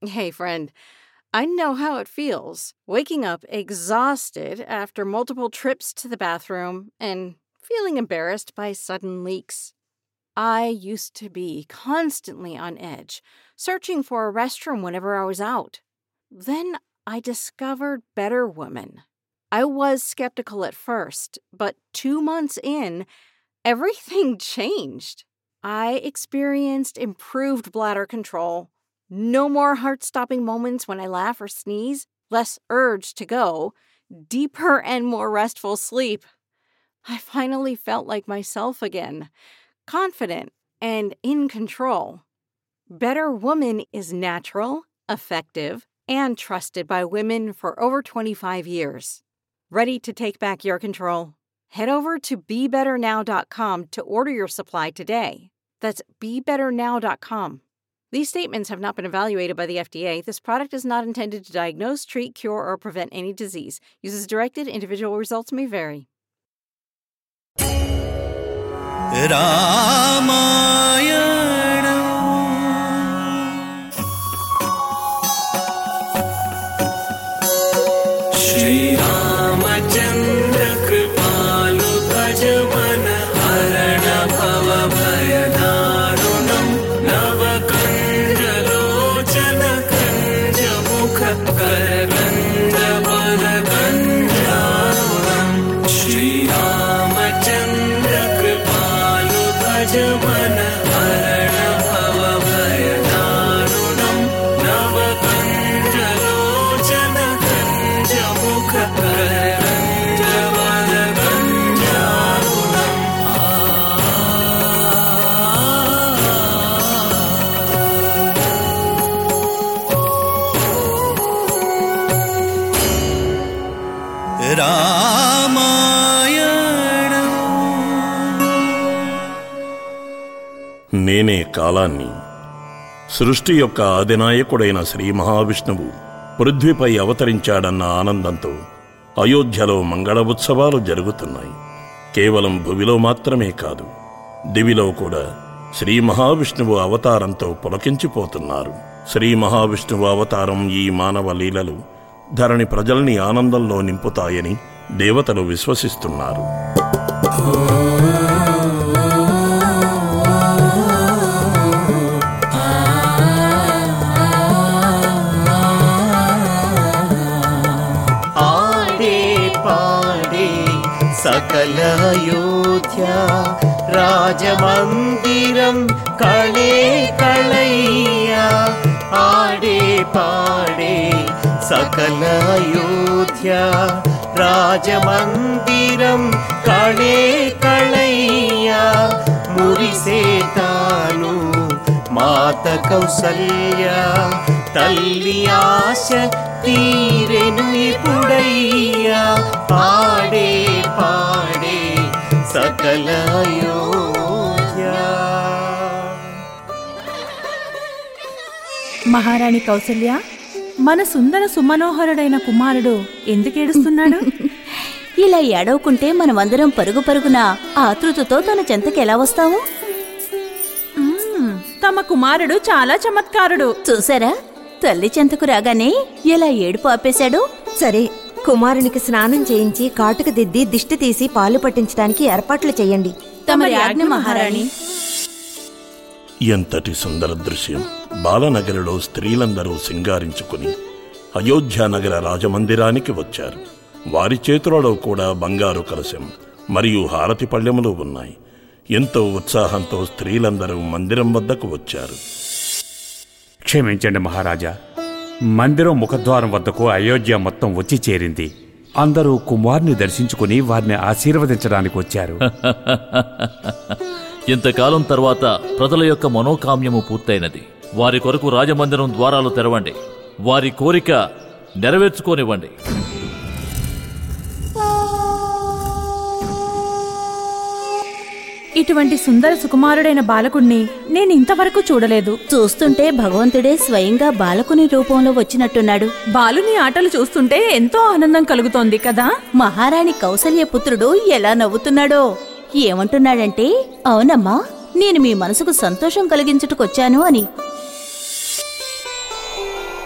Hey, friend, I know how it feels. Waking up exhausted after multiple trips to the bathroom and feeling embarrassed by sudden leaks. I used to be constantly on edge, searching for a restroom whenever I was out. Then I discovered Better Woman. I was skeptical at first, but 2 months in, everything changed. I experienced improved bladder control, no more heart-stopping moments when I laugh or sneeze, less urge to go, deeper and more restful sleep. I finally felt like myself again, confident and in control. Better Woman is natural, effective, and trusted by women for over 25 years. Ready to take back your control? Head over to BeBetterNow.com to order your supply today. That's BeBetterNow.com. These statements have not been evaluated by the FDA. This product is not intended to diagnose, treat, cure, or prevent any disease. Use as directed. Individual results may vary. Shri Ramachandra Kripalu Bhajamana Harana Bhava Bhayadarunam Navakanjalochana Kanjamukha Karaganda Balaganjarunam Shri Ramachandra Kripalu Bhajamana Harana Bhava Bhayadarunam Navakanjalochana Kanjamukha Karaganda Balaganjarunam నేనే కాలాన్ని. సృష్టి యొక్క ఆదినాయకుడైన శ్రీ మహావిష్ణువు పృథ్వీపై అవతరించాడన్న ఆనందంతో అయోధ్యలో మంగళ ఉత్సవాలు జరుగుతున్నాయి. కేవలం భువిలో మాత్రమే కాదు, దివిలో కూడా శ్రీ మహావిష్ణువు అవతారంతో పులకించిపోతున్నారు. శ్రీ మహావిష్ణువు అవతారం ఈ మానవ లీలలు ధరణి ప్రజల్ని ఆనందంలో నింపుతాయని దేవతలు విశ్వసిస్తున్నారు. सकल अयोध्या राजमंदिरम कळे कळैया आडे पाडे सकल अयोध्या राजमंदिरम कळे कळैया मुरिसे तानु मात कौसल्या तल्ली आश तीरेनु इपुडैया पाडे पाडे सकल अयोध्या. మహారాణి కౌసల్య, మన సుందర సుమనోహరుడైన కుమారుడు ఎందుకేడుస్తున్నాడు? ఇలా ఏడవకుంటే మనమందరం పరుగు పరుగున ఆతృతతో తన చెంతకెలా వస్తాము? తమ కుమారుడు చాలా చమత్కారుడు. చూసారా, తల్లి చెంతకు రాగానే ఎలా ఏడుపు ఆపేశాడు. సరే, కుమారునికి స్నానం చేయించి కాటుక దిద్ది దిష్టి తీసి పాలు పట్టించడానికి ఏర్పాట్లు చేయండి. తమరి ఆజ్ఞ మహారాణి. ఎంతటి సుందర దృశ్యం! బాలనగరిలో స్త్రీలందరూ సింగారించుకుని అయోధ్యానగర రాజమందిరానికి వచ్చారు. వారి చేతులలో కూడా బంగారు కలశం మరియు హారతి పళ్ళెములు ఉన్నాయి. ఎంతో ఉత్సాహంతో స్త్రీలందరూ మందిరం వద్దకు వచ్చారు. క్షమించండి మహారాజా, మందిరం ముఖద్వారం వద్దకు అయోధ్య మొత్తం వచ్చి చేరింది. అందరూ కుమార్ని దర్శించుకుని వారిని ఆశీర్వదించడానికి వచ్చారు. ఇంతకాలం తర్వాత ప్రజల యొక్క మనోకామ్యము పూర్తయినది. వారి కొరకు రాజమందిరం ద్వారాలు తెరవండి. వారి కోరిక నెరవేర్చుకోనివ్వండి. ఇటువంటి సుందర సుకుమారుడైన బాలకుణ్ణి నేను ఇంతవరకు చూడలేదు. చూస్తుంటే భగవంతుడే స్వయంగా బాలకుని రూపంలో వచ్చినట్టున్నాడు. బాలుని ఆటలు చూస్తుంటే ఎంతో ఆనందం కలుగుతోంది కదా. మహారాణి కౌసల్య పుత్రుడు ఎలా నవ్వుతున్నాడో. ఏమంటున్నాడంటే, అవునమ్మా, నేను మీ మనసుకు సంతోషం కలిగించుటకొచ్చాను అని.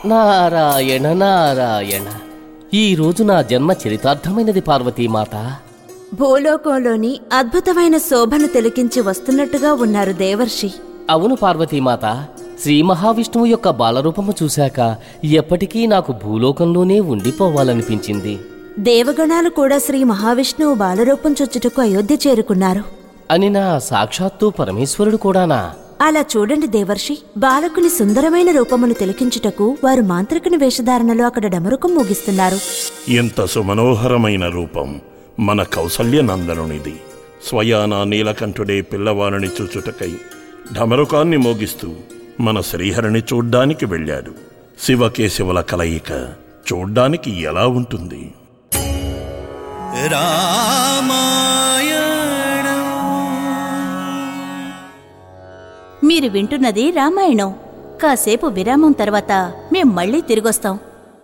నారాయణ నారాయణ, ఈ రోజు నా జన్మ చరితార్థమైనది పార్వతీమాత. భూలోకంలోని అద్భుతమైన శోభను తిలకించి వస్తున్నట్టుగా ఉన్నారు దేవర్షి. అవును పార్వతీమాత, శ్రీ మహావిష్ణువు యొక్క బాలరూపము చూశాక ఎప్పటికీ నాకు భూలోకంలోనే ఉండిపోవాలనిపించింది. దేవగణాలు కూడా శ్రీ మహావిష్ణువు బాలరూపం చొచ్చుటకు అయోధ్య చేరుకున్నారు అని నా సాక్షాత్తు పరమేశ్వరుడు కూడానా? అలా చూడండి దేవర్షి, బాలకుని సుందరమైన రూపమును తిలకించుటకు వారు మాంత్రికుని వేషధారణలో అక్కడ డమరుకం మోగిస్తున్నారు. ఎంత సుమనోహరమైన రూపం మన కౌసల్య నందనునిది. స్వయానా నీలకంఠుడే పిల్లవారిని చూచుటకై ఢమరుకాన్ని మోగిస్తూ మన శ్రీహరిని చూడ్డానికి వెళ్ళాడు. శివకేశవుల కలయిక చూడ్డానికి ఎలా ఉంటుంది? మీరు వింటున్నది రామాయణం. కాసేపు విరామం తర్వాత మేం మళ్ళీ తిరిగొస్తాం.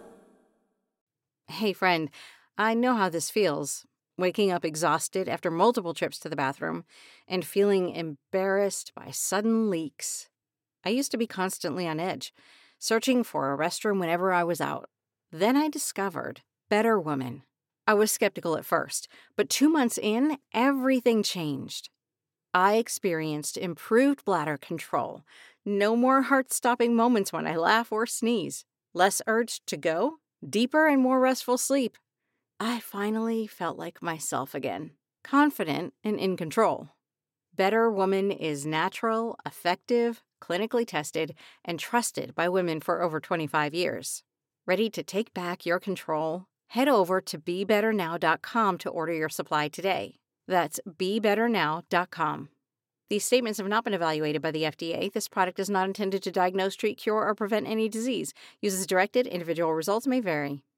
Hey, friend, I know how this feels. Waking up exhausted after multiple trips to the bathroom and feeling embarrassed by sudden leaks. I used to be constantly on edge, searching for a restroom whenever I was out. Then I discovered Better Woman. I was skeptical at first, but 2 months in, everything changed. I experienced improved bladder control, no more heart-stopping moments when I laugh or sneeze, less urge to go, deeper and more restful sleep. I finally felt like myself again, confident and in control. Better Woman is natural, effective, clinically tested, and trusted by women for over 25 years. Ready to take back your control? Head over to BeBetterNow.com to order your supply today. That's BeBetterNow.com. These statements have not been evaluated by the FDA. This product is not intended to diagnose, treat, cure, or prevent any disease. Uses directed. Individual results may vary.